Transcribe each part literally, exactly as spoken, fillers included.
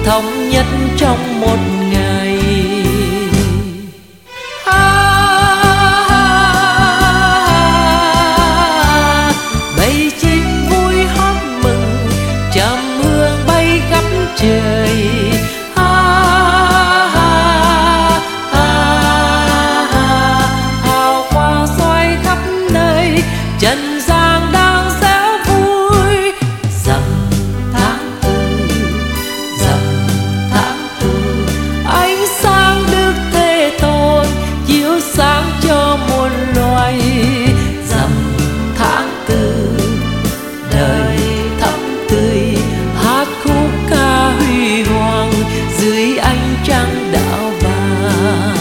thống nhất trong một ngày. Bầy chim vui hót mừng, trầm hương bay khắp trời. Hào hoa xoay khắp nơi, trần gian đang réo vui. Dằm tháng tư, dằm tháng tư, ánh sáng Đức Thế Tôn chiếu sáng cho muôn loài. Dằm tháng tư, đời thắm tươi, hát khúc ca huy hoàng dưới ánh trăng đạo vàng.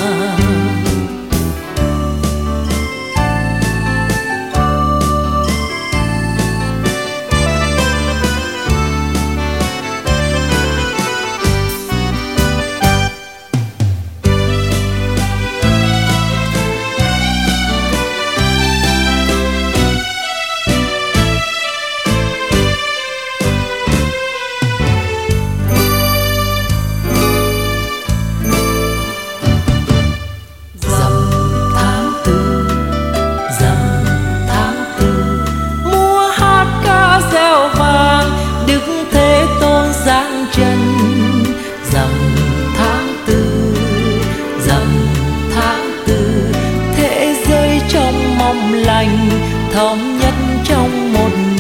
Giáng chân dằm tháng tư, dằm tháng tư, thế giới trong mong lành thống nhất trong một